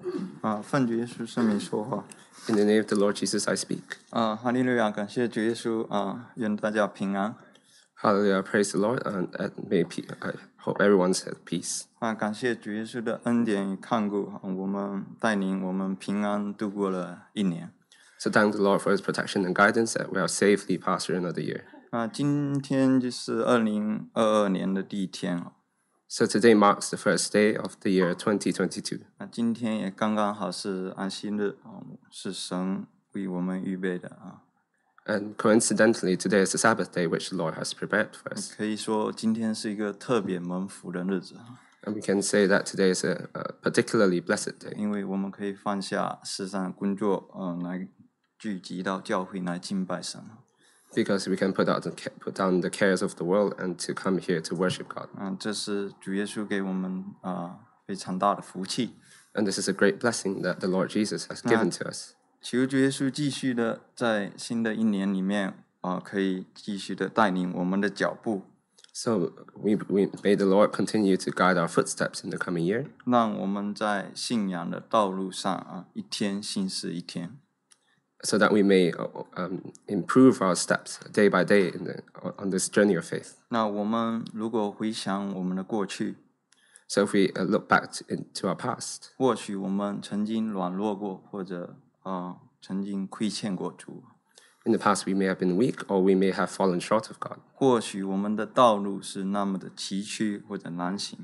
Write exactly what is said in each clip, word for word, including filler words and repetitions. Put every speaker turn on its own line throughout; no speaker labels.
啊，奉主耶稣圣名说话。
In the name of the Lord Jesus, I speak.
啊，哈利路亚！感谢主耶稣啊，愿大家平安。
Hallelujah, praise the Lord, and, and may pe- I hope everyone's at peace.
啊，感谢主耶稣的恩典与看顾，啊我们带领我们平安度过了一年。
So thank the Lord for His protection and guidance that we are safely past through another year.
啊，今天就是二零二二年的第一天啊，
So today marks the first day of the year twenty twenty-two.
啊，今天也刚刚好是安息日啊，是神为我们预备的啊。
And coincidentally, today is the Sabbath day which the Lord has prepared for us.
可以说今天是一个特别蒙福的日子，
And we can say that today is a, a particularly blessed day
因为我们可以放下世上的工作，嗯、来聚集到教会来敬拜神。
because we can put, out the, ca- put down the cares of the world and to come here to worship God.
嗯，这是主耶稣给我们啊、非常大的福气。
And this is a great blessing that the Lord Jesus has given to us.
求主耶稣继续的在新的一年里面啊、可以继续的带领我们的脚步，
So we, we may the Lord continue to guide our footsteps in the coming year,
让我们在信仰的道路上啊、一天新似一天。
so that we may uh, um, improve our steps day by day in the, on this journey of faith.
那我们如果回想我们的过去，
So if we uh, look back to, into our past,
或许我们曾经软弱过，或者啊、曾经亏欠过主，
in the past we may have been weak or we may have fallen short of God.
或许我们的道路是那么的崎岖或者难行。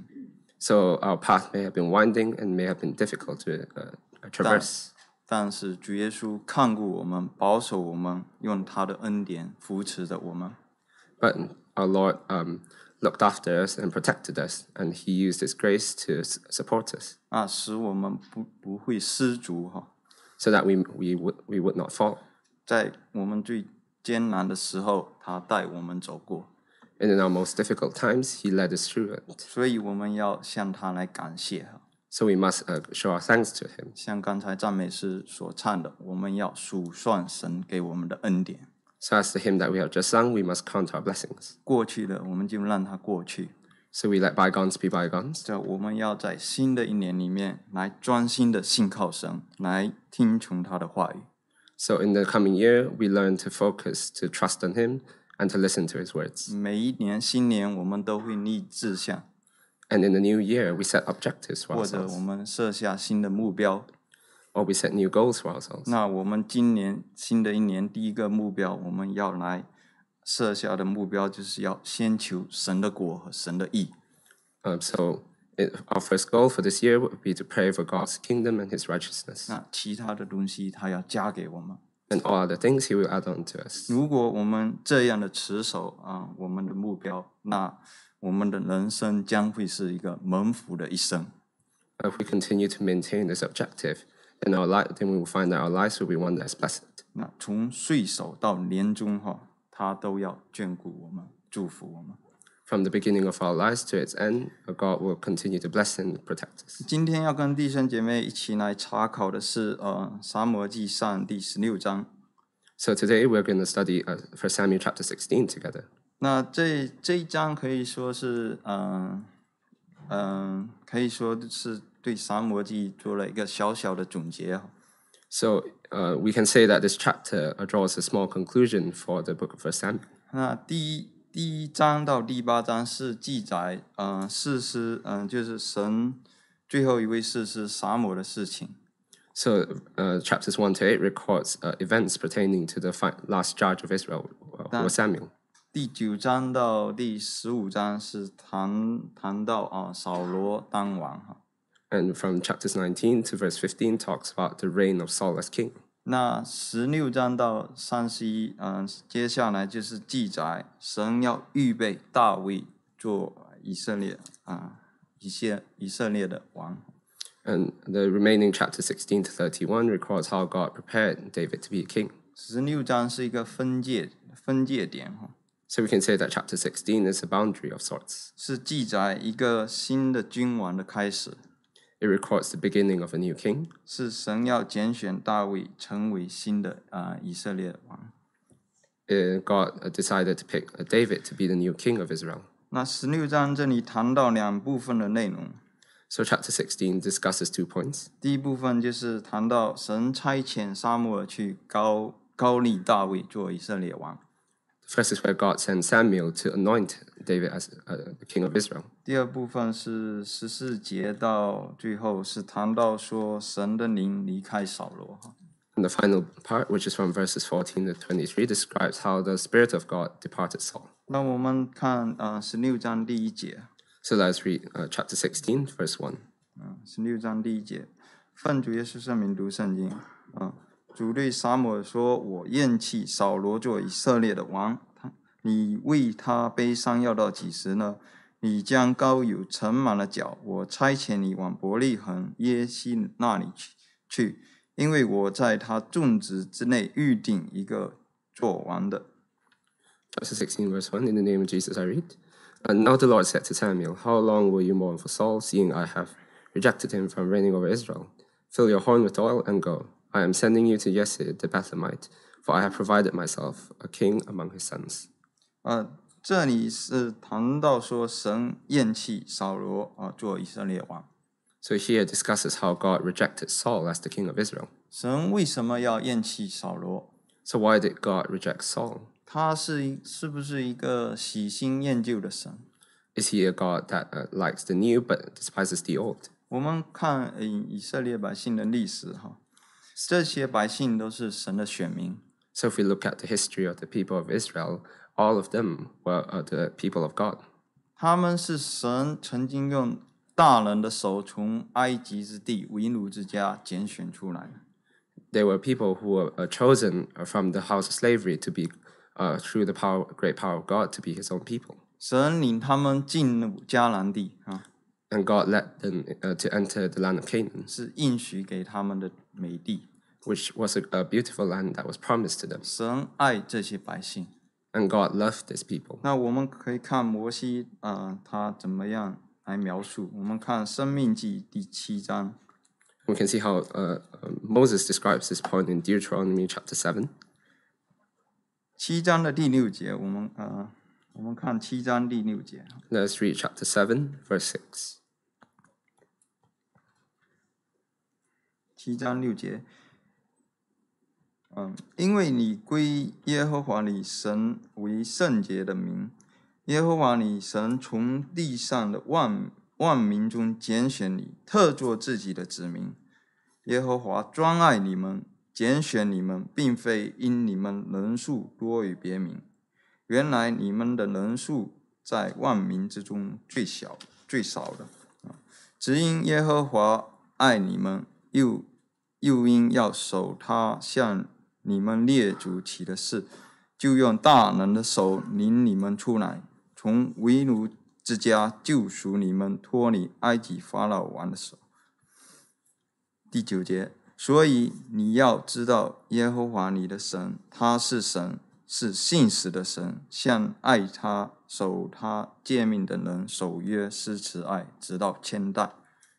So our path may have been winding and may have been difficult to uh, traverse.
但是主耶稣看顾我们，保守我们，用他的恩典扶持着我们。
But our Lord um, looked after us and protected us, and He used His grace to s- support us,
啊，使我们不不会失足哈。
so that we we would we would not fall.
在我们最艰难的时候，他带我们走过，
And in our most difficult times, He led us through it.
所以我们要向他来感谢哈。
So we must uh, show our thanks to Him.
像刚才赞美诗所唱的，我们要数算神给我们的恩典。
So as the hymn that we have just sung, we must count our blessings.
过去的我们就让它过去，
So we let bygones be bygones.
这我们要在新的一年里面来专心的信靠神，来听从他的话语。
So in the coming year, we learn to focus, to trust on Him, and to listen to His words.
每一年新年我们都会立志向，
And in the new year, we set objectives for
或者
ourselves,
我们设下新的目标。
or we set new goals for ourselves.
那我们今年新的一年第一个目标，我们要来设下的目标就是要先求神的国和神的义。
Um, so it, our first goal for this year would be to pray for God's kingdom and His righteousness.
那其他的东西他要加给我们。
And all other things He will add on to us.
如果我们这样的持守啊，我们的目标，那我们的人生将会是一个蒙福的一生。
If we continue to maintain this objective, then our life, then we will find that our lives will be one that's blessed.
那从岁首到年终哈，他都要眷顾我们，祝福我们。
From the beginning of our lives to its end, God will continue to bless and protect us.
今天要跟弟兄姐妹一起来查考的是呃《撒母耳记上》第十六章。
So today we're going to study uh, First Samuel chapter sixteen together.
那这这一章可以说是嗯嗯、呃呃，可以说是对撒母耳记做了一个小小的总结哈。
So uh, we can say that this chapter uh, draws a small conclusion for the book of First Samuel.
那第一第一章到第八章是记载，嗯、呃，士师，嗯、呃，就是神最后一位士师撒母的事情。
So uh, chapters one to eight records uh, events pertaining to the fi- last judge of Israel, uh, who was Samuel.
第九章到第十五章是谈谈到啊扫罗当王哈。
And from chapters nineteen to verse fifteen talks about the reign of Saul as king.
那十六章到三十一，嗯，接下来就是记载神要预备大卫做以色列啊，以色以色列的王。
And the remaining chapter sixteen to thirty-one records how God prepared David to be a king.
十六章是一个分界分界点哈，
So we can say that chapter sixteen is a boundary of sorts.
是记载一个新的君王的开始，
It records the beginning of a new king.
是神要拣选大卫成为新的啊、以色列的王。
Uh, God uh, decided to pick uh, David to be the new king of Israel.
那十六章这里谈到两部分的内容，
So chapter sixteen discusses two points.
第一部分就是谈到神差遣撒母耳去高高立大卫做以色列王。
The first is where God sends Samuel to anoint David as uh, the king of Israel.
第二部分是十四节到最后是谈到说神的灵离开扫罗。
And the final part, which is from verses fourteen to twenty-three, describes how the Spirit of God departed Saul.
那我们看啊十六章第一节。
So let's read uh, chapter sixteen, verse one.
嗯，十六章第一节，奉主耶稣圣名读圣经。嗯，主对撒母耳说：“我厌弃扫罗做以色列的王，他你为他悲伤要到几时呢？你将膏油盛满了脚，我差遣你往伯利恒耶西那里去，去，因为我在他众子之内预定一个做王的。”
Chapter sixteen, verse one. In the name of Jesus, I read. And now the Lord said to Samuel, How long will you mourn for Saul, seeing I have rejected him from reigning over Israel? Fill your horn with oil and go. I am sending you to Jesse the Bethlehemite, for I have provided myself a king among his sons.
呃，这里是谈到说神厌弃扫罗啊、呃、做以色列王。
So here discusses how God rejected Saul as the king of Israel.
神为什么要厌弃扫罗？
So why did God reject Saul?
他是一是不是一个喜新厌旧的神？
Is he a God that uh, likes the new but despises the old?
我们看呃以色列百姓的历史哈，这些百姓都是神的选民。
So if we look at the history of the people of Israel, all of them were uh, the people of God.
他们是神曾经用大人的手从埃及之地为奴之家拣选出来的。
They were people who were uh, chosen from the house of slavery to be, uh, through the power, great power of God, to be his own people.
神领他们进入迦南地啊，
And God led them uh, to enter the land of Canaan,
是应许给他们的美地。
which was a, a beautiful land that was promised to them.
神爱这些百姓。
And God loved these people.
那我们可以看摩西啊、呃，他怎么样来描述？我们看《生命记》第七章。
We can see how uh, uh, Moses describes this point in Deuteronomy chapter seven.
七章的第六节，我们呃，我们看七章第六节。
Let's read chapter seven, verse six.
七章六节，嗯，因为你归耶和华你神为圣洁的名，耶和华你神从地上的万万民中拣选你，特作自己的子民。耶和华专爱你们，拣选你们，并非因你们人数多于别民。原来你们的人数在万民之中最小、最少的，只因耶和华爱你们，又又因要守他向你们列祖起的誓，就用大能的手领你们出来，从为奴之家救赎你们，脱离埃及法老王的手。第九节，所以你要知道耶和华你的神，他是神，是信实的神，向爱他、守他诫命的人守约施慈爱，直到千代。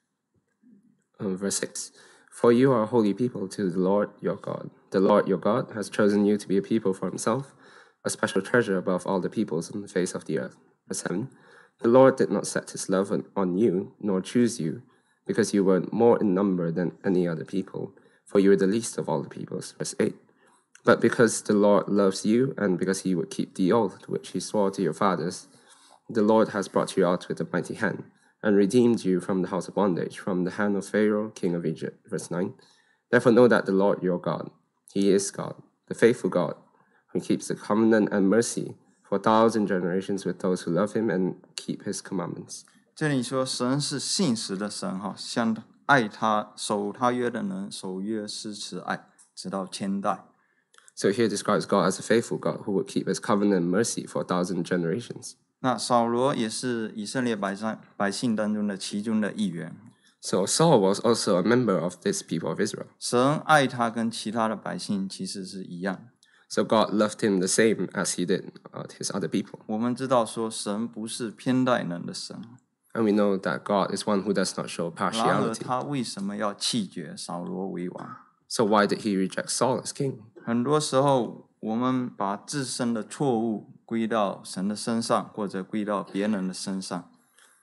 Um, verse six. For you are a holy people to the Lord your God. The Lord your God has chosen you to be a people for himself, a special treasure above all the peoples on the face of the earth. Verse seven. The Lord did not set his love on, on you, nor choose you, because you were more in number than any other people, for you were the least of all the peoples. Verse eight. But because the Lord loves you, and because he would keep the oath which he swore to your fathers, the Lord has brought you out with a mighty hand, and redeemed you from the house of bondage, from the hand of Pharaoh, king of Egypt. Verse nine. Therefore know that the Lord your God, he is God, the faithful God, who keeps the covenant and mercy for a thousand generations with those who love him and keep his commandments.
这里说神是信实的神哈，向爱他、守他约的人守约施慈爱，直到千代。
So here describes God as a faithful God who would keep his covenant and mercy for a thousand generations.
那扫罗也是以色列百姓百姓当中的其中的一员。
So Saul was also a member of this people of Israel.
神爱他跟其他的百姓其实是一样。
So God loved him the same as he did uh, his other people.
我们知道说神不是偏待人的神，
And we know that God is one who does not show
然而
partiality.
他为什么要弃绝扫罗为王？
So why did he reject Saul as king?
很多时候我们把自身的错误归到神的身上，或者归到别人的身上。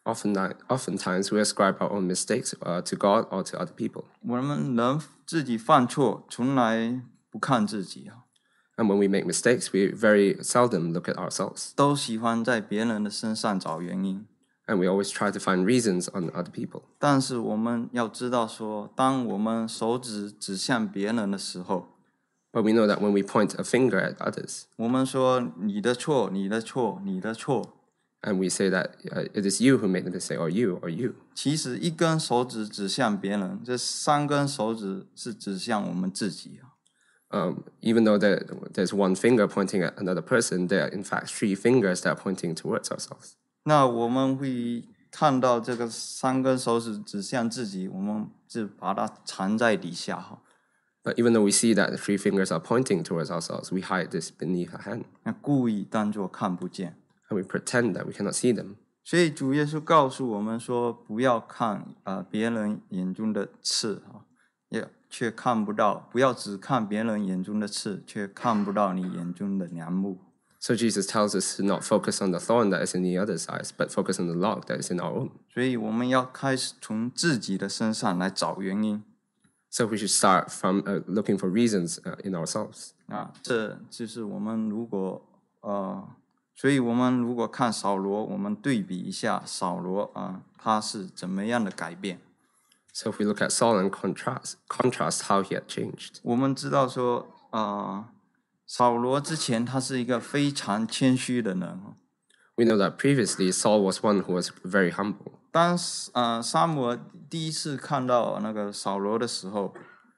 Often, oftentimes, we ascribe our own mistakes uh, to God or to other people.
我们人自己犯错，从来不看自己啊，
And when we make mistakes, we very seldom look at ourselves.
都喜欢在别人的身上找原因。
And we always try to find reasons on other people.
但是我们要知道说，当我们手指指向别人的时候，
But we know that when we point a finger at others,
我们说你的错，你的错，你的错，
and we say that uh, it is you who made the mistake, or you, or you.
其实一根手指指向别人，这三根手指是指向我们自己啊。
Um, even though there, there's one finger pointing at another person, there are in fact three fingers that are pointing towards ourselves.
那我们会看到这个三根手指指向自己，我们就把它藏在底下哈。
But even though we see that the three fingers are pointing towards ourselves, we hide this beneath our hand,
那故意当作看不见。
and we pretend that we cannot see them.
所以主耶稣告诉我们说，不要看呃别人眼中的刺啊，也却看不到；不要只看别人眼中的刺，却看不到你眼中的梁木。
So Jesus tells us to not focus on the thorn that is in the other's eyes, but focus on the log that is in our own.
所以我们要开始从自己的身上来找原因
So we should start from uh, looking for reasons uh, in ourselves.
啊，这就是我们如果呃，所以我们如果看扫罗，我们对比一下扫罗啊，他是怎么样的改变？
So if we look at Saul and contrast, contrast how he had changed,
我们知道说，呃，扫罗之前他是一个非常谦虚的人哦。
we know that previously Saul was one who was very humble.
当呃撒母耳第一次看到那个扫罗的时候，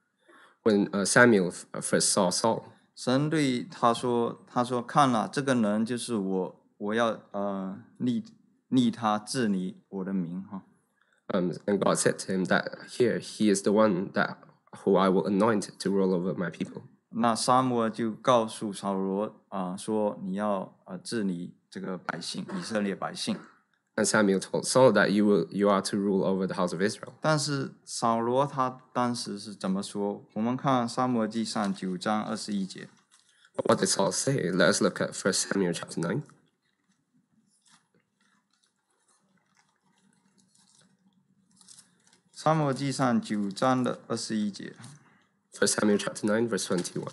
When uh, Samuel f- first saw Saul,
神对他说：“他说看了这个人就是我，我要呃立立他治理我的名哈。
um, and God said to him that here he is the one that who I will anoint to rule over my people.
那撒母耳就告诉扫罗啊、说你要呃治理这个百姓，以色列百姓。
And Samuel told Saul that you will you are to rule over the house of Israel.
但是扫罗他当时是怎么说？我们看撒母耳记上九章二十一节。
But what did Saul say? Let us look at First Samuel chapter nine.
撒母耳记上九章的二十一节。
First Samuel chapter nine, verse twenty-one.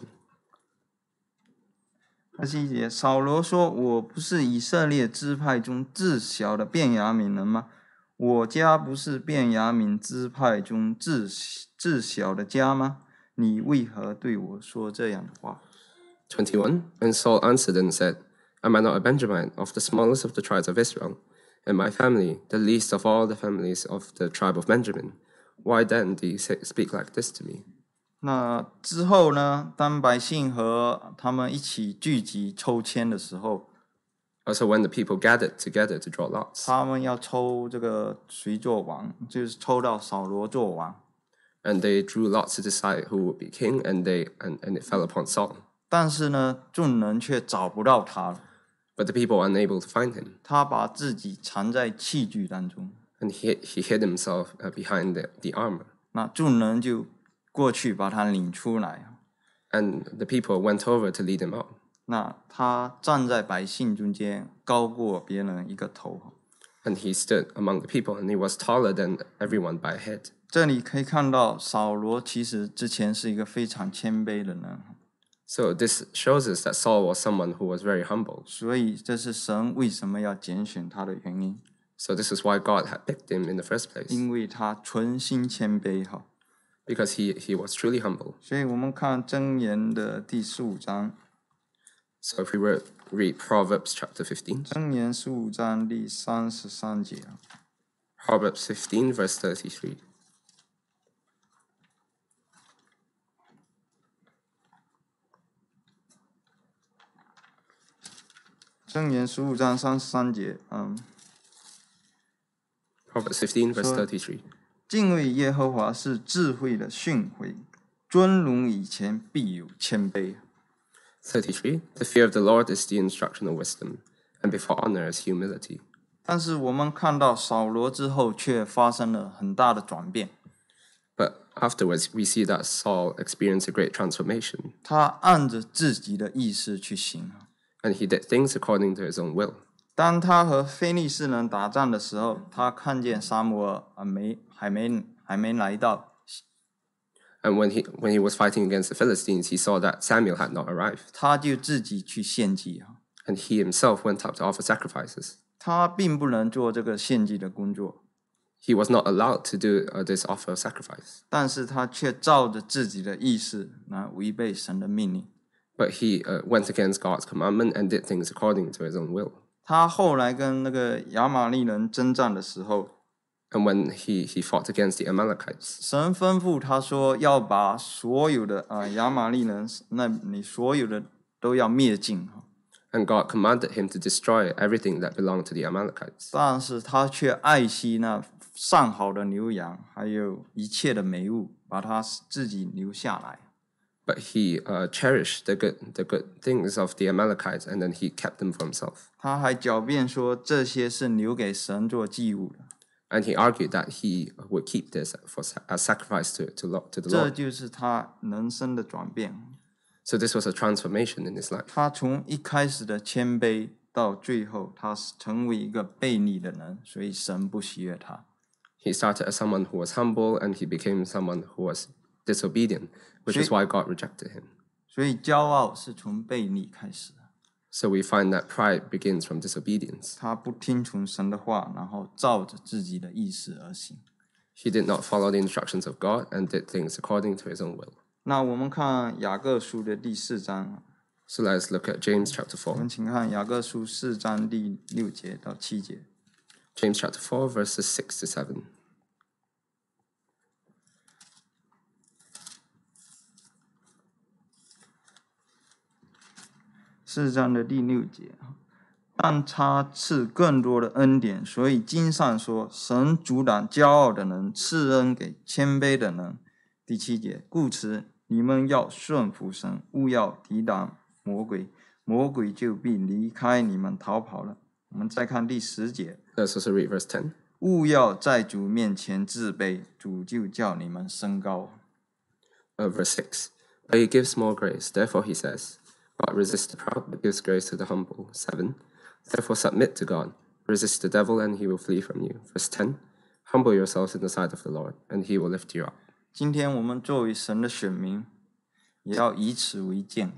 二十一节，扫罗说：“我不是以色列支派中至小的便雅悯人吗？我家不是便雅悯支派中至至小的家吗？你为何对我说这样的话？”
twenty-one. And Saul answered and said, Am I not a Benjamin, of the smallest of the tribes of Israel? And my family, the least of all the families of the tribe of Benjamin? Why then do you say, speak like this to me?
那之后呢？当百姓和他们一起聚集抽签的时候，
Also, when the people gathered together to draw lots,
他们要抽这个谁做王，就是抽到扫罗做王。
and they drew lots to decide who would be king, and they and, and it fell upon Saul.
但是呢，众人却找不到他了。
But the people were unable to find him,
他把自己藏在器具当中。
and he, he hid himself uh, behind the, the armor.
那众人就过去把他领出来。
And the people went over to lead him out.
那他站在百姓中间，高过别人一个头。
And he stood among the people, and he was taller than everyone by a head.
这里可以看到，扫罗其实之前是一个非常谦卑的人，
So this shows us that Saul was someone who was very humble.
所以这是神为什么要拣选他的原因，
So this is why God had picked him in the first place,
因为他存心谦卑哈。
because he, he was truly humble.
所以我们看箴言的第十五章，
So if we were read Proverbs chapter fifteen,
箴言十五章第三十三节。
Proverbs fifteen, verse thirty-three.
箴言十五章三十三节，嗯，
Proverbs fifteen, verse
So-
thirty-three.
敬畏耶和华是智慧的训诲，尊荣以前必有谦卑。
thirty-three. The fear of the Lord is the instruction of wisdom, and before honor is humility.
但是我们看到扫罗之后，却发生了很大的转变。
But afterwards, we see that Saul experienced a great transformation,
他按着自己的意思去行，
and he did things according to his own will.
当他和非利士人打仗的时候，他看见撒母耳啊没还没还没来到，
And when he when he was fighting against the Philistines, he saw that Samuel had not arrived,
他就自己去献祭啊。
and he himself went up to offer sacrifices.
他并不能做这个献祭的工作，
He was not allowed to do uh, this offer of sacrifice,
但是他却照着自己的意思来违背神的命令。
but he uh, went against God's commandment and did things according to his own will.
他后来跟那个亚玛利人征战的时候，
And when he, he fought against the Amalekites,
神吩咐他说要把所有的啊、呃、亚玛利人，那你所有的都要灭尽。
and God commanded him to destroy everything that belonged to the Amalekites.
但是他却爱惜那上好的牛羊，还有一切的美物，把他自己留下来。
But he uh, cherished the good, the good things of the Amalekites, and then he kept them for himself.
他还狡辩说这些是留给神做祭物的。
And he argued that he would keep this for as sacrifice to, to, lo- to the
这
Lord.
就是他人生的转变。
So this was a transformation in his life.
他从一开始的谦卑，到最后他成为一个悖逆的人，所以神不喜悦他。
He started as someone who was humble, and he became someone who was disobedient, which is why God rejected him.
所以骄傲是从悖逆开始的。
So we find that pride begins from disobedience.
他不听从神的话，然后照着自己的意思而行。
He did not follow the instructions of God and did things according to his own will.
那我们看雅各书的第四章，
So let's look at James chapter
我
four.
们请看雅各书四章第六节到七节。
James chapter four, verses six to seven.
四章的第六节，但他赐更多的恩典，所以经上说，神阻挡骄傲的人，赐恩给谦卑的人。第七节，故此你们要顺服神，勿要抵挡魔鬼，魔鬼就必离开你们逃跑了。我们再看第十节，
Let's also read verse ten.
勿要在主面前自卑，主就叫你们升高。
Uh, verse six. But he gives more grace. Therefore he says, God resists the proud, but gives grace to the humble. seven. Therefore submit to God. Resist the devil, and he will flee from you. Verse ten. Humble yourselves in the sight of the Lord, and he will lift you up.
今天我们作为神的选民，也要以此为鉴。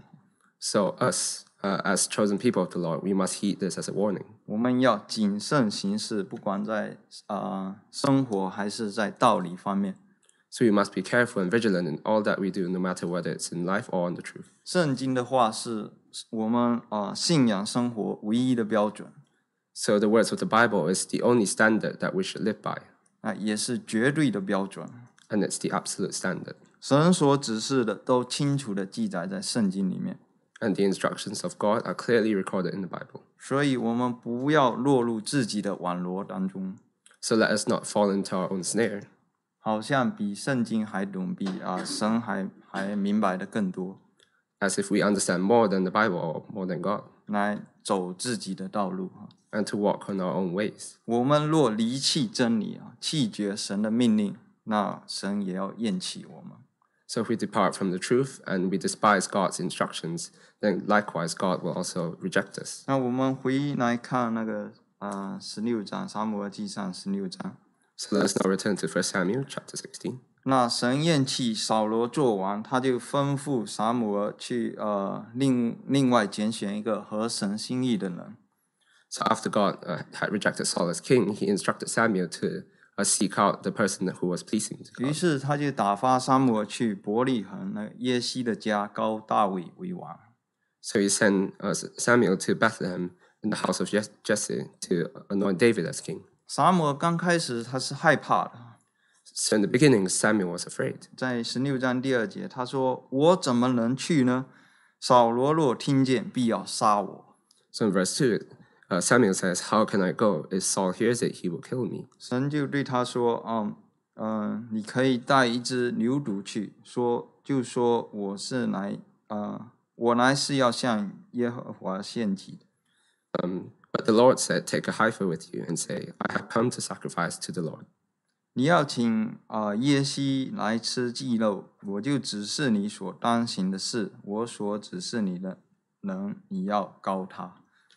So us, uh, as chosen people of the Lord, we must heed this as a warning.
我们要谨慎行事，不管在啊、呃、生活还是在道理方面。
So we must be careful and vigilant in all that we do, no matter whether it's in life or on the truth.
圣经的话是我们啊、呃、信仰生活唯一的标准，
So the words of the Bible is the only standard that we should live by,
啊、也是绝对的标准。
and it's the absolute standard.
神所指示的都清楚的记载在圣经里面，
And the instructions of God are clearly recorded in the Bible.
所以我们不要落入自己的网罗当中，
So let us not fall into our own snare,
好像比圣经还懂，比啊、呃神还还明白的更多，
as if we understand more than the Bible or more than God,
来走自己的道路啊。
and to walk on our own ways.
我们若离弃真理啊，弃绝神的命令，那神也要厌弃我们。
So if we depart from the truth and we despise God's instructions, then likewise God will also reject us.
那我们回来看那个啊十六章，撒母耳记上十六章。
So let us now return to First Samuel chapter sixteen.
那神厌弃扫罗做王，他就吩咐撒母耳去呃另另外拣选一个合神心意的人。
So after God uh, had rejected Saul as king, he instructed Samuel to uh, seek out the person who was pleasing to
于
God.
是他就打发撒母耳去伯利恒那耶西的家，高大卫为王。
So he sent uh, Samuel to Bethlehem in the house of Jes- Jesse to anoint David as king.
撒母耳刚开始他是害怕的，
So in the beginning, Samuel was afraid.
在十六章第二节，他说：“我怎么能去呢？扫罗若听见，必要杀我。”
So in verse two, uh, Samuel says, How can I go? If Saul hears it, he will kill me.
神就对他说：“嗯嗯、呃，你可以带一只牛犊去，说就说我是来呃，我来是要向耶和华献祭的。
Um, but the Lord said, Take a heifer with you and say, I have come to sacrifice to the Lord.
你要请啊、呃、耶西来吃祭肉，我就指示你所当行的事，我所指示你的人，你要高他。”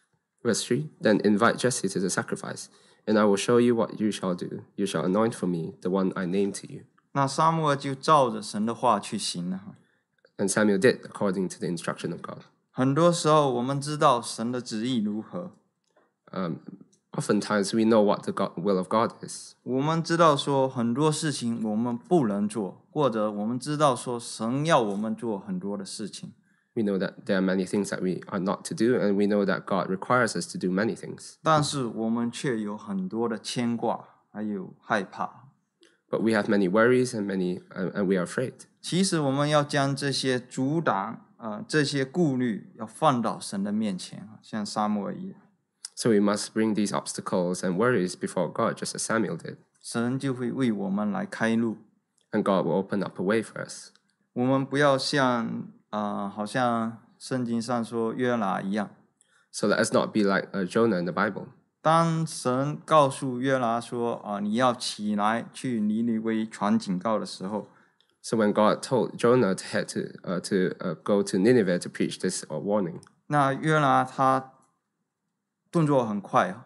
Verse three, Then invite Jesse to the sacrifice, and I will show you what you shall do. You shall anoint for me the one I name to you.
那撒母耳就照着神的话去行了。
And Samuel did according to the instruction of God.
很多时候我们知道神的旨意如何，
Um, oftentimes we know what the God, will of God is.
我们知道说很多事情我们不能做，或者我们知道说神要我们做很多的事情，
We know that there are many things that we are not to do, and we know that God requires us to do many things.
但是我们却有很多的牵挂，还有害怕。
But we have many worries and many, uh, and we are afraid.
其实我们要将这些阻挡，呃，这些顾虑要放到神的面前，像撒母耳一样，
So we must bring these obstacles and worries before God, just as Samuel did.
神就会为我们来开路。
And God will open up a way for us.
我们不要像，呃，好像圣经上说约拿一样，
So let us not be like uh, Jonah in the Bible.
当神告诉约拿说，啊、你要起来去尼尼微传警告的时候，
So when God told Jonah to head to uh, to uh, go to Nineveh to preach this uh, warning,
那约拿他动作很快啊，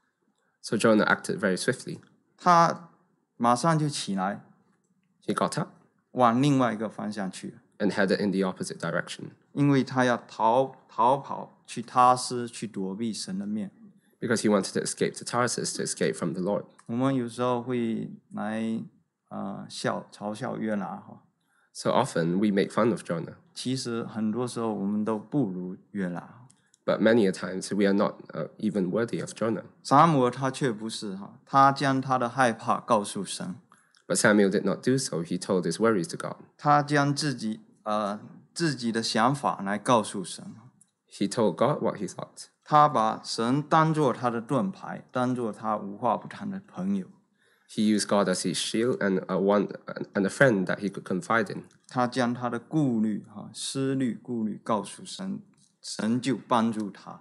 so Jonah acted very swiftly.
他马上就起来，
He got up
往另外一个方向去了，
and headed in the opposite direction
因为他要逃逃跑去他施去躲避神的面。
because he wanted to escape to Tarsus, to escape from the Lord.
我们有时候会来呃笑嘲笑约拿哈，
So often we make fun of Jonah,
其实很多时候我们都不如约拿。
but many a times we are not uh, even worthy of Jonah.
撒母耳他却不是哈，他将他的害怕告诉神，
But Samuel did not do so. He told his worries to God.
他将自己呃自己的想法来告诉神，
He told God what he thought.
他把神当作他的盾牌，当作他无话不谈的朋友。
He used God as his shield and a one and a friend that he could confide in.
他将他的顾虑哈思虑顾虑告诉神，神就帮助他。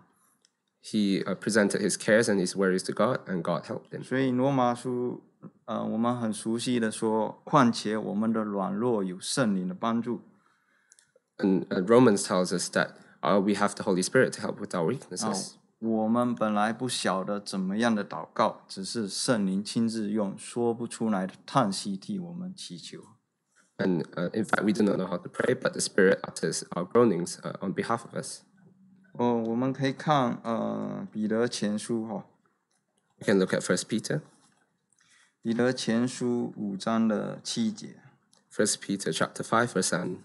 He uh, presented his cares and his worries to God, and God helped him.
所以罗马书呃我们很熟悉的说，况且我们的软弱有圣灵的帮助。
And uh, Romans tells us that uh, we have the Holy Spirit to help with our
啊
weaknesses.
我们本来不晓得怎么样的祷告，只是圣灵亲自用说不出来的叹息替我们祈求。
And uh, in fact, we do not know how to pray, but the Spirit utters our groanings uh, on behalf of us.
哦，我们可以看呃彼得前书哈，
We can look at First Peter,
彼得前书五章的七节。
First Peter chapter five, verse seven.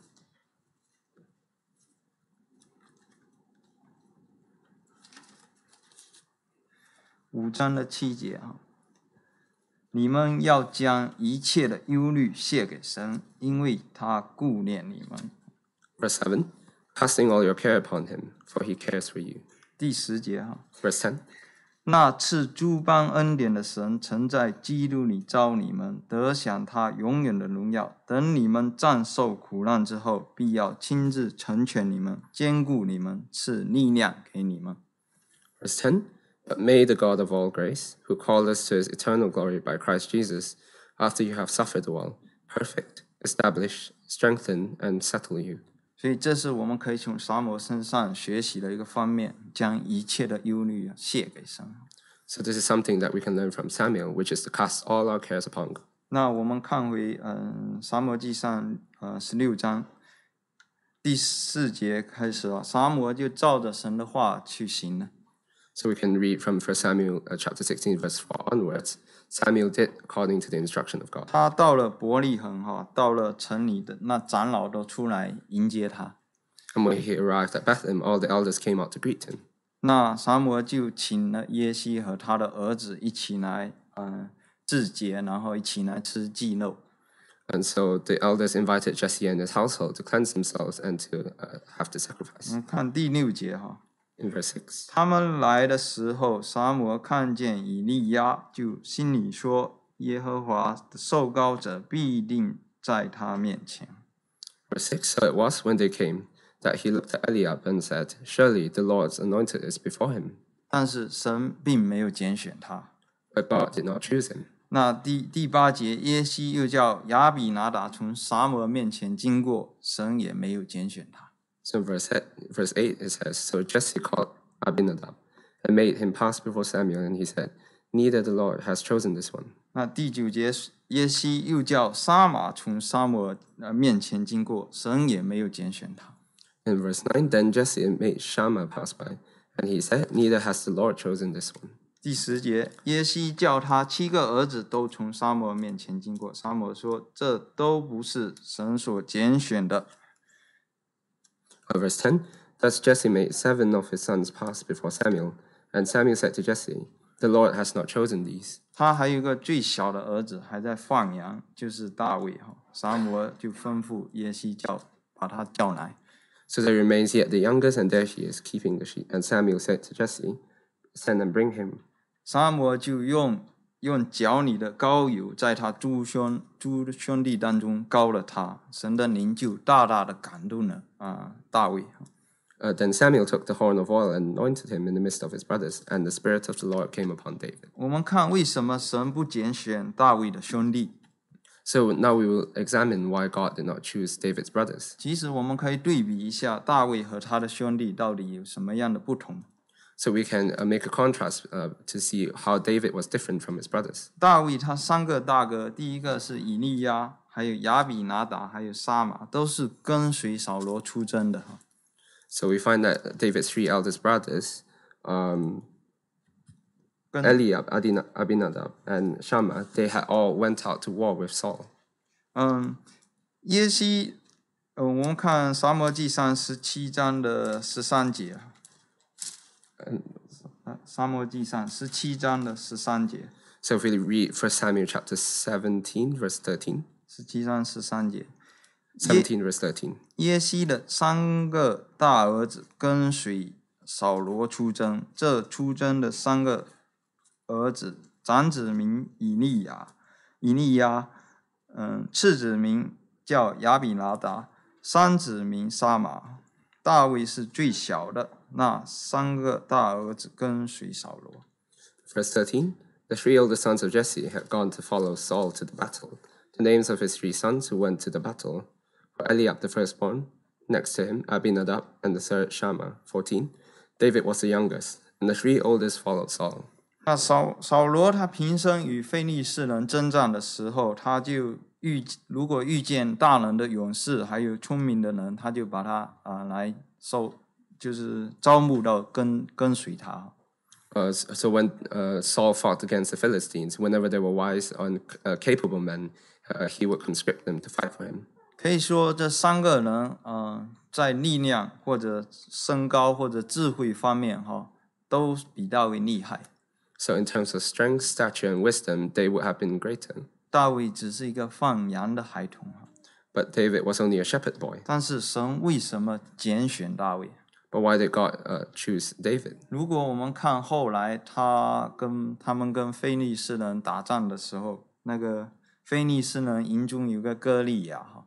五章的七节啊，你们要将一切的忧虑卸给神，因为他顾念你们。
Verse seven, casting all your care upon him, for he cares for you.
第十节哈，
Verse ten,
那赐诸般恩典的神，曾在基督里召你们，得享他永远的荣耀。等你们战受苦难之后，必要亲自成全你们，兼顾你们，赐力量给你们。
Verse ten, But may the God of all grace, who called us to his eternal glory by Christ Jesus, after you have suffered a while, perfect, establish, strengthen, and settle you.
所以这是我们可以从撒母耳身上学习的一个方面，将一切的忧虑卸给神。
So this is something that we can learn from Samuel, which is to cast all our cares upon God.
那我们看回嗯撒母耳记上呃十六章第四节开始啊，撒母耳就照着神的话去行了。
So we can read from First Samuel uh, chapter sixteen, verse four onwards. Samuel did according to the instruction of God.
他到了伯利恒哈，到了城里的那长老都出来迎接他。
And when he arrived at Bethlehem, all the elders came out to greet him.
那撒母耳就请了耶西和他的儿子一起来，嗯，自洁，然后一起来吃祭肉。
And so the elders invited Jesse and his household to cleanse themselves and to uh, have the
我
sacrifice.
们看第六节哈，
In verse six,
他们来的时候，撒母耳看见以利亚，就心里说：耶和华的受膏者必定在他面前。
verse six, So it was when they came that he looked at Eliab and said, Surely the Lord's anointed is before him.
但是神并没有拣选他。
But God did not choose him.
那第第八节，耶西又叫亚比拿达从撒母耳面前经过，神也没有拣选他。
So in verse, verse eight, it says, So Jesse called Abinadab, and made him pass before Samuel, and he said, Neither the Lord has chosen this one.
那第九节，耶西又叫沙马从沙漠呃面前经过，神也没有拣选他。
In verse nine, then Jesse made Shammah pass by, and he said, Neither has the Lord chosen this one.
第十节，耶西叫他七个儿子都从沙漠面前经过，沙漠说：“这都不是神所拣选的。”
Verse ten, thus Jesse made seven of his sons pass before Samuel, and Samuel said to Jesse, The Lord has not chosen these.
他还有一个最小的儿子还在放羊，就是大卫哈。撒母耳就吩咐耶西叫把他叫来。
So there remains yet the youngest, and there she is, keeping the sheep. And Samuel said to Jesse, Send and bring him.
撒母耳就用用脚里的膏油在他诸兄诸兄弟当中膏了他，神的灵就大大的感动了啊大卫。
Uh, then Samuel took the horn of oil and anointed him in the midst of his brothers, and the Spirit of the Lord came upon David.
我们看为什么神不拣选大卫的兄弟？
So now we will examine why God did not choose David's brothers.
其实我们可以对比一下大卫和他的兄弟到底有什么样的不同。
So we can uh, make a contrast uh, to see how David was different from his brothers.
大卫他三个大哥，第一个是以利亚，还有亚比拿达，还有沙马，都是跟随扫罗出征的。
So we find that David's three eldest brothers, um,
跟
Eliab, Adina, Abinadab, and Shammah, they had all went out to war with Saul.
嗯，耶西，呃，我们看撒母耳记上十七章的十三节，嗯，撒母耳记上十七章的十三节，
So if we read First Samuel chapter seventeen, verse thirteen,
十七章十三节，
seventeen, verse thirteen.
耶西的三个大儿子跟随扫罗出征，这出征的三个儿子，长子名以利亚，以利亚，嗯，次子名叫亚比拿达，三子名沙马。大卫是最小的，那三个大儿子跟随扫罗。
Verse thirteen, the three older sons of Jesse had gone to follow Saul to the battle. The names of his three sons who went to the battle were Eliab the firstborn, next to him Abinadab, and the third Shammah. fourteen, David was the youngest, and the three oldest followed Saul.
那扫扫罗他平生与非利士人征战的时候，他就遇如果遇见大能的勇士，还有聪明的人，他就把他啊、呃、来收，就是招募到跟跟随他。
Uh, so when uh, Saul fought against the Philistines, whenever there were wise and uh, capable men, uh, he would conscript them to fight for him.
可以说这三个人，嗯、呃，在力量或者身高或者智慧方面，哈，都比大卫厉害。
So in terms of strength, stature, and wisdom, they would have been greater.
大卫只是一个放羊的孩童，
But David was only a shepherd boy.
但是神为什么拣选大卫？
But why did God uh, choose David?
如果我们看后来他跟他们跟非利士人打仗的时候，那个非利士人营中有个歌利亚哈，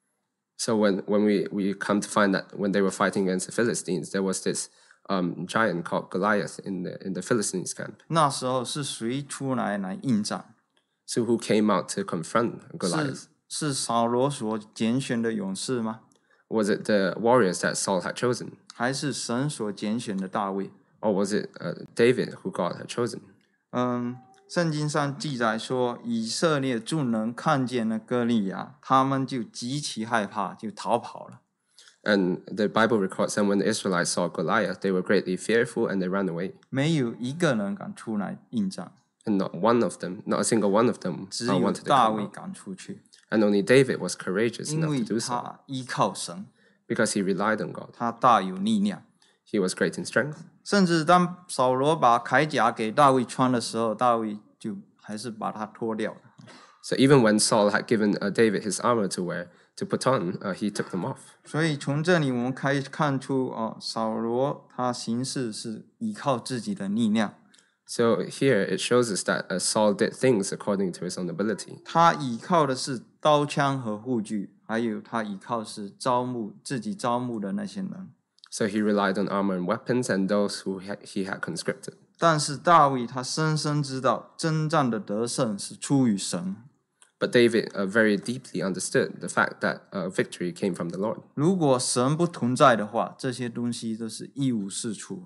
So when, when we, we come to find that when they were fighting against the Philistines, there was this um, giant called Goliath in the, in the Philistines camp.
那时候是谁出来来应战？
So who came out to confront Goliath?
是是扫罗所拣选的勇士吗？
Was it the warriors that Saul had chosen?
还是神所拣选的大卫？
Or was it uh, David who God had chosen?
嗯，圣经上记载说，以色列众人看见了歌利亚，他们就极其害怕，就逃跑了。
And the Bible records that when the Israelites saw Goliath, they were greatly fearful and they ran away.
没有一个人敢出来应战，
And not one of them, not a single one of them,
只
uh,
有
wanted to
大
come
卫
out.
敢出去，
And only David was courageous
因
enough
为
to do so
他依靠神，
because he relied on God.
他大有力量。
He was great in strength.
甚至当扫罗把铠甲给大卫穿的时候，大卫就还是把它脱掉了。
So even when Saul had given uh, David his armor to wear, to put on, uh, he took them off.
所以从这里我们可以看出，哦，扫罗他行事是依靠自己的力量，
So here it shows us that uh, Saul did things according to his own ability.
他依靠的是刀枪和护具，还有他依靠是招募自己招募的那些人。
So he relied on armor and weapons and those who ha- he had conscripted.
但是大卫他深深知道，征战的得胜是出于神。
But David uh, very deeply understood the fact that uh, victory came from the Lord.
如果神不同在的话，这些东西都是一无是处。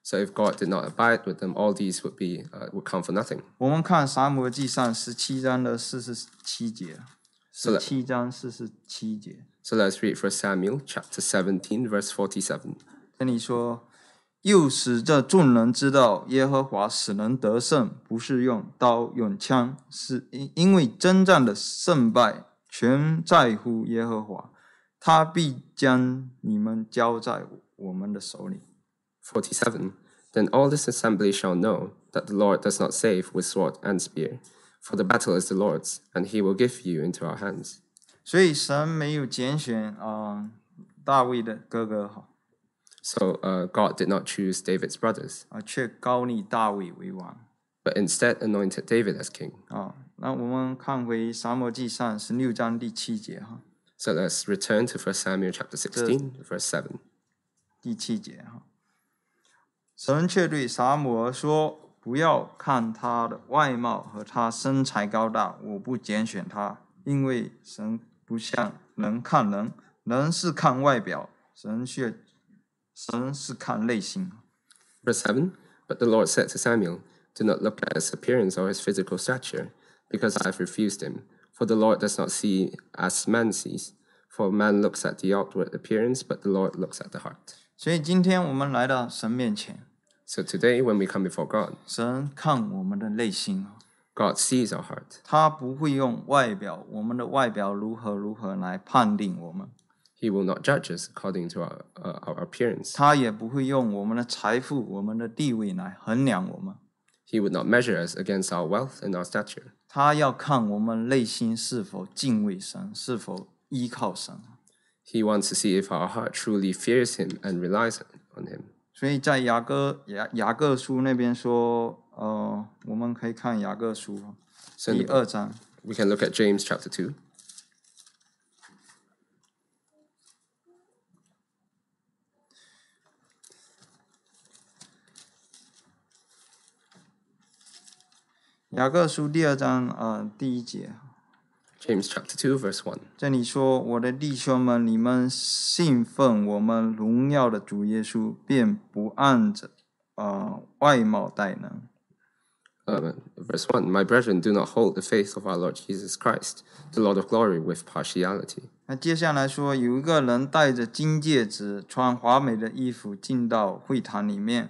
So if God did not abide with them, all these would be uh, would count for nothing.
我们看撒母耳记上十七章的四十七节，
So
十
let,
七章四十七节，
so let's read First Samuel chapter seventeen, verse forty-seven.
这里说，又使这众人知道耶和华使人得胜，不是用刀用枪，是因因为征战的胜败全在乎耶和华，他必将你们交在我们的手里。
forty-seven. Then all this assembly shall know that the Lord does not save with sword and spear, for the battle is the Lord's, and he will give you into our hands.
所以神没有拣选啊、呃、大卫的哥哥哈，
So uh, God did not choose David's brothers,
啊、却高立大卫为王
but instead anointed David as king.
啊。那我们看回撒母耳记上十六章第七节哈，
So let's return to First Samuel chapter sixteen, verse seven.
第七节哈。神却对撒母耳说：“不要看他的外貌和他身材高大，我不拣选他，因为神不像人看人，人是看外表，神却神是看内心。”
Verse seven. But the Lord said to Samuel, Do not look at his appearance or his physical stature, because I have refused him. For the Lord does not see as man sees. For man looks at the outward appearance, but the Lord looks at the heart.
所以今天我们来到神面前，
So today, when we come before God,
神看我们的内心，
God sees our heart.
他不会用外表，我们的外表如何如何来判定我们，
He will not judge us according to our, uh, our appearance.
他也不会用我们的财富、我们的地位来衡量我们。
He would not measure us against our wealth and our stature.
他要看我们内心是否敬畏神，是否依靠神。
He wants to see if our heart truly fears him and relies on him.
所以在雅各雅雅各书那边说，呃，我们可以看雅各书
So in
第
the
二
book,
章，
we can look at James chapter two.
雅各书第二章，呃，第一节，
James chapter two, verse one.
这里说：“我的弟兄们，你们信奉我们荣耀的主耶稣，便不按着呃外貌待人。”
Uh, verse one. My brethren, do not hold the faith of our Lord Jesus Christ, the Lord of glory, with partiality.
那接下来说，有一个人戴着金戒指，穿华美的衣服进到会堂里面。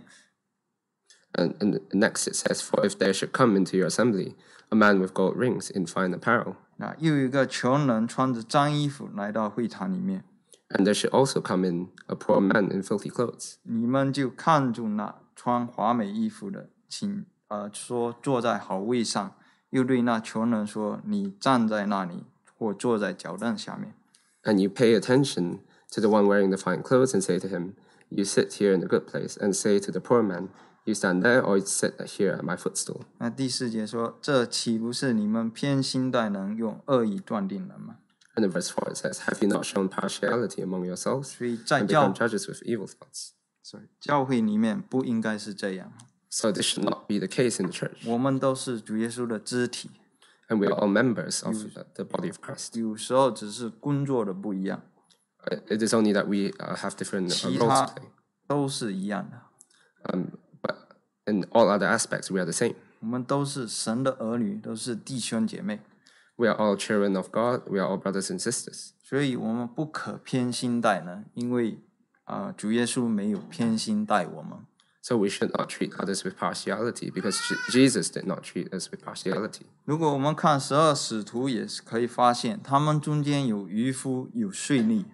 And, and next it says, For if there should come into your assembly a man with gold rings in fine apparel,
那又有一个穷人穿着脏衣服来到会堂里面，
and there should also come in a poor man in filthy clothes,
你们就看中那穿华美衣服的，请呃说坐在好位上，又对那穷人说：“你站在那里，或坐在脚凳下面。”
and you pay attention to the one wearing the fine clothes and say to him, You sit here in a good place, and say to the poor man, You stand there, or you sit here at my footstool.
那第四节说：“这岂不是你们偏心待人，用恶意断定人吗
And in verse four it says, Have you not shown partiality among yourselves,
所以在
and
教
become judges with evil thoughts?
，sorry，教会里面不应该是这样。
So this should not be the case in the church.
我们都是主耶稣的肢体，
And we are all members of the- the body of Christ.
有时候只是工作的不一样，
Uh, It is only that we uh, have different uh,
其
roles
他
to play.
都是一样的。
Um, but in all other aspects, we are the same.
我们都是神的儿女，都是弟兄姐妹，
We are all children of God. We are all brothers and sisters.
所以我们不可偏心待人，因为啊、呃主耶稣没有偏心待我们。
So we should not treat others with partiality because Je- Jesus did not treat us with partiality.
如果我们看十二使徒，也是可以发现，他们中间有渔夫，有税吏。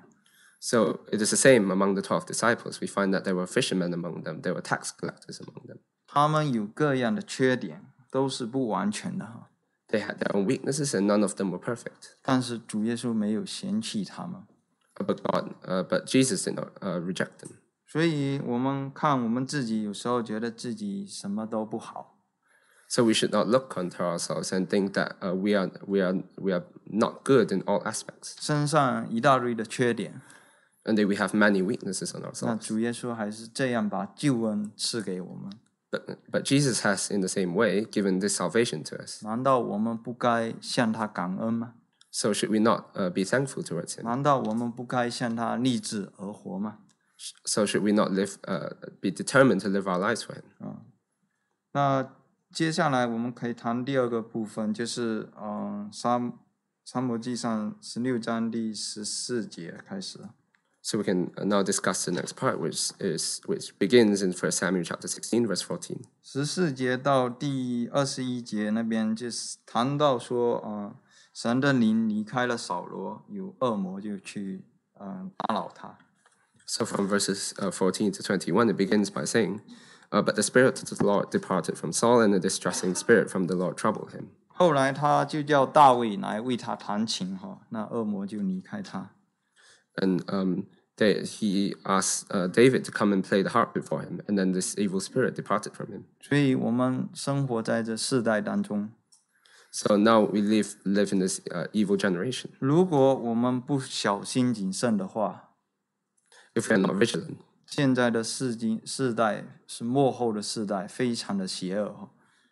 So it is the same among the twelve disciples. We find that there were fishermen among them. There were tax collectors among them.
他们有各样的缺点，都是不完全的哈。
They had their own weaknesses, and none of them were perfect.
但是主耶稣没有嫌弃他们，
Uh, But God, uh, but Jesus did not uh, reject them.
所以我们看我们自己，有时候觉得自己什么都不好，
So we should not look unto ourselves and think that uh, we are we are we are not good in all aspects,
身上一大堆的缺点。
and that we have many weaknesses on
那
ourselves.
主耶稣还是这样把救恩赐给我们，
But but Jesus has, in the same way, given this salvation to us.
难道我们不该向他感恩吗？
So should we not uh, be thankful towards Him?
难道我们不该向他立志而活吗？
So should we not live, uh, be determined to live our lives for Him?
那接下来我们可以谈第二个部分，就是嗯，沙沙摩记上十六章第十四节开始。
So we can now discuss the next part, which is which begins in First Samuel chapter sixteen, verse fourteen.
十四节到第二十一节那边就是谈到说，呃，神的灵离开了扫罗，有恶魔就去嗯、呃、打扰他。
So from verses uh, fourteen to twenty-one, it begins by saying, uh, "But the spirit of the Lord departed from Saul, and a distressing spirit from the Lord troubled him."
后来他就叫大卫来为他弹琴哈，那恶魔就离开他。
And um, they, he asked uh, David to come and play the harp before him, and then this evil spirit departed from him.
所以我们生活在这世代当中，
So now we live live in this uh, evil generation.
如果我们不小心谨慎的话，
If we are not vigilant,
现在的世经世代是末后的世代，非常的邪恶哈。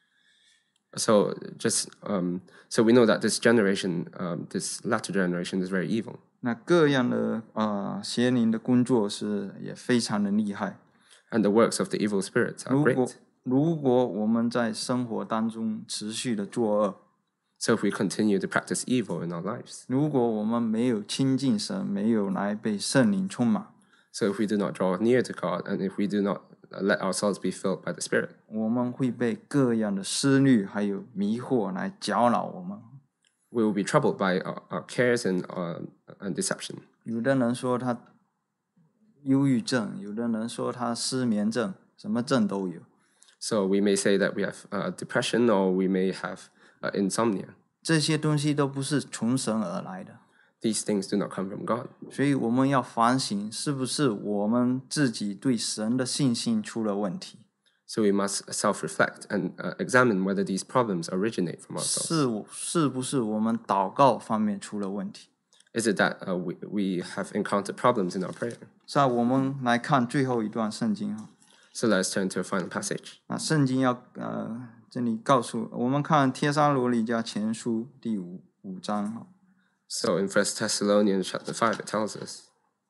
so just um, so we know that this generation, um, this latter generation, is very evil.
那各样的呃邪灵的工作是也非常的厉害。
And the works of the evil spirits are
如果
great.
如果我们在生活当中持续的作恶，
So if we continue to practice evil in our lives,
如果我们没有亲近神，没有来被圣灵充满，
so if we do not draw near to God, and if we do not let ourselves be filled by the Spirit,
我们会被各样的思虑还有迷惑来搅扰我们。
we will be troubled by our, our cares and uh, and deception.
有的人说他忧郁症，有的人说他失眠症，什么症都有。
So we may say that we have uh, depression, or we may have uh, insomnia.
这些东西都不是从神而来的，
These things do not come from God.
所以我们要反省，是不是我们自己对神的信心出了问题？
So we must self-reflect and uh, examine whether these problems originate from ourselves.
是是不是我们祷告方面出了问题？
Is it that uh, we, we have encountered problems in our prayer?
在我们来看最后一段圣经啊，
So let's turn to a final passage.
那圣经要呃这里告诉我们看帖撒罗尼迦前书第五五章啊，
So in First Thessalonians chapter five, it tells us,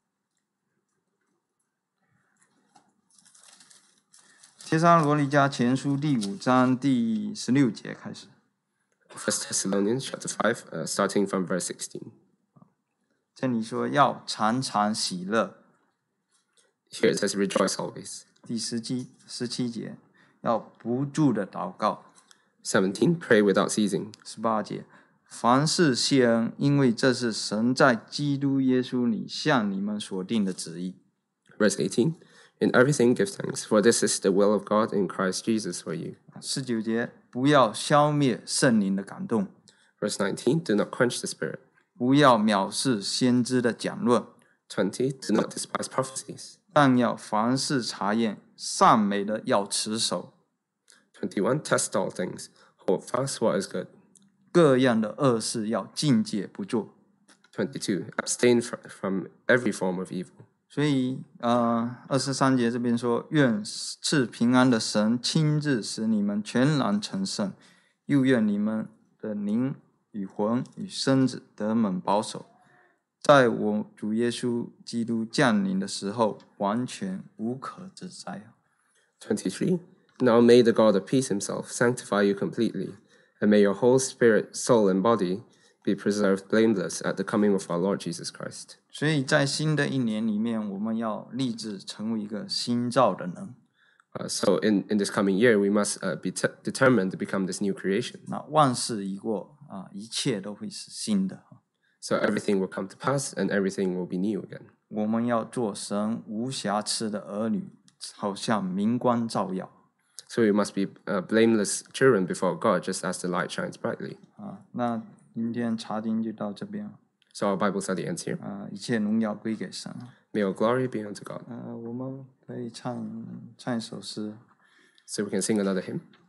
帖撒罗尼迦前书第五章第十六节开始。
First Thessalonians chapter five, uh, starting from verse sixteen.
这里说要常常喜乐，
Here it says, "Rejoice always."
第十七十七节要不住的祷告，
Seventeen, pray without ceasing.
十八节凡事谢恩，因为这是神在基督耶稣里向你们所定的旨意。
Verse eighteen, in everything give thanks, for this is the will of God in Christ Jesus for you.
十九节不要消灭圣灵的感动，
Verse nineteen, do not quench the spirit.
不要藐视先知的讲论，
Twenty, do not despise prophecies.
但要凡事查验，善美的要持守，
Twenty-one, test all things, hold fast what is good.
各样的恶事要禁戒不做。
Twenty-two, abstain fr- from every form of evil.
所以，呃，二十三节这边说，愿赐平安的神亲自使你们全然成圣，又愿你们的灵与魂与身子得蒙保守，在我主耶稣基督降临的时候，完全无可指摘。
Twenty-three, now may the God of peace himself sanctify you completely, and may your whole spirit, soul, and body be preserved blameless at the coming of our Lord Jesus Christ.
所以在新的一年里面，我们要立志成为一个新造的人。
Uh, so in, in this coming year, we must uh, be t- determined to become this new creation.
那万事已过啊，一切都会是新的。
So everything will come to pass, and everything will be new again.
我们要做神无瑕疵的儿女，好像明光照耀
So we must be uh, blameless children before God, just as the light shines brightly.
啊。那今天查经就到这边
So our Bible study ends here.
啊，一切荣耀归给神。
May all glory be unto God.
呃，我们可以唱唱一首诗。
So we can sing another hymn.